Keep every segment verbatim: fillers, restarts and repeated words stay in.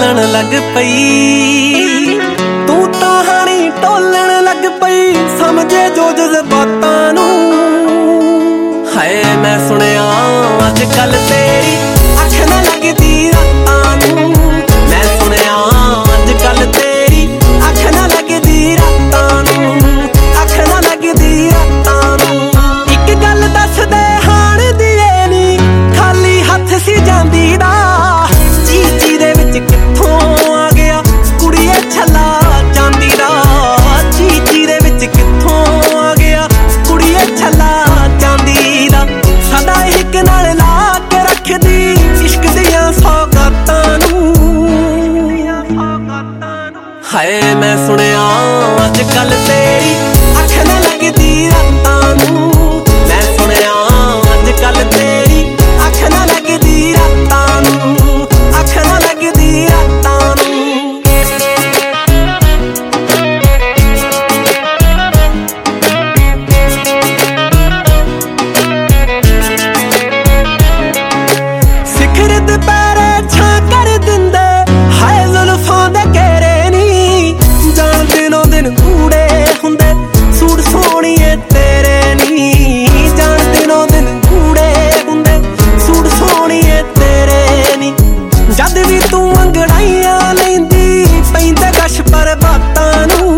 बोलन लग पई, तू कहानी टोलन लग पई, समझे जो जज्बातां नू। हाय मैं सुनिया अज कल तेरी अख ना लगदी रातां नू, मैं सुनिया अज कल तेरी अख ना लगदी रातां नू, अख ना लगदी रातां नू। इक गल दस दे हाण दी नी खाली हथ सी जांदी दा, चीची दे विच कित्थों आ गया कुड़िए छला चांदी दा, चीची दे विच कित्थों आ गया कुड़िए छला चांदी दा। सदा इक नाल ला के रखदी इश्क दियां सौगातां नू। हाय मैं सुनिया अज कल तेरी अख ना लगदी रातां नू, मैं सुनिया अज कल तेरी अख ना लगदी रातां नू, अख ना लगदी रातां नू। सिखर दुपहरे छां कर दिंदे हाय जुल्फां दे घेरे नी, जान दिनों दिन कूड़े हुंदे सूट सोहणीए तेरे नी, जान दिनों दिन कूड़े हुंदे सूट सोहणीए तेरे नी। जद भी तू अंगड़ाइयां लैंदी पैंदे कश पर बातां नू।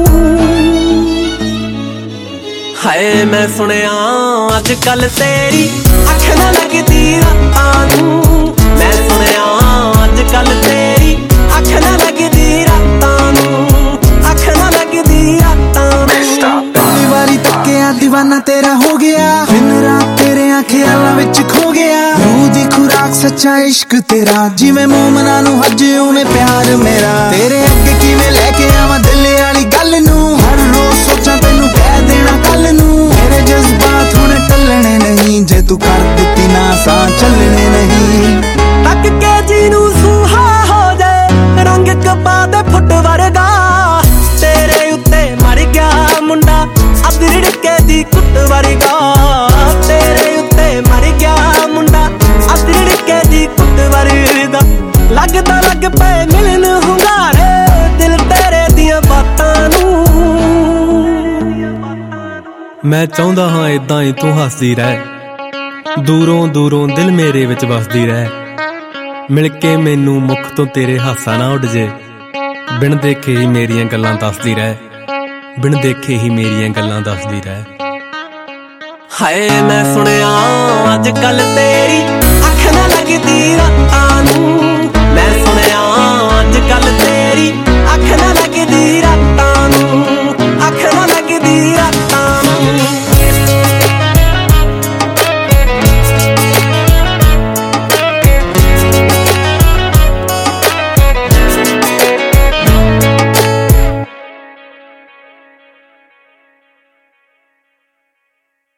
हाय मैं सुनिया अज कल तेरी अख ना लगदी रातां नू, मैं सुनिया अज कल तेरी अख ना लगदी रातां नू, अख ना लगदी रातां नू। पहली वारी तक्किया दीवाना तेरा हो गया, दिन रात तेरे ख्यालां विच खो गया। रूह दी खुराक सच्चा इश्क तेरा, जिवें मोमना नू हज उवें प्यार मेरा। तेरे अगे किवें लेके आवां दिल वाली गल नू, हर रोज सोचां तैनू कह देना कल नू। मेरे जज्बात हुण टलने नहीं, जे तू कर दित्ती ना सां चलने नहीं। तक के जी नू सूहा हो जाए रंग कपा दे फुट वर्गा, तेरे उत्ते मर गया मुंडा अदरड़ के दी कुट वर्गा, तेरे उत्ते मर गया मुंडा अदरड़ के दी कुट वर्गा। लगदा लग पे मिलन हुंगारे दिल तेरे दियां बातां नू। मैं चाहुंदा हां इदां ही तू हसदी रह, दूरों दूरों दिल मेरे विच वसदी रह। मिल के मैनू मुख तो तेरे हासा ना उड़ जे, बिन देखे ही मेरियां गल्लां दसदी रह, बिन देखे ही मेरियां गल्लां दसदी रह। हाय मैं सुनिया अज कल तेरी अख ना लगदी रातां नू।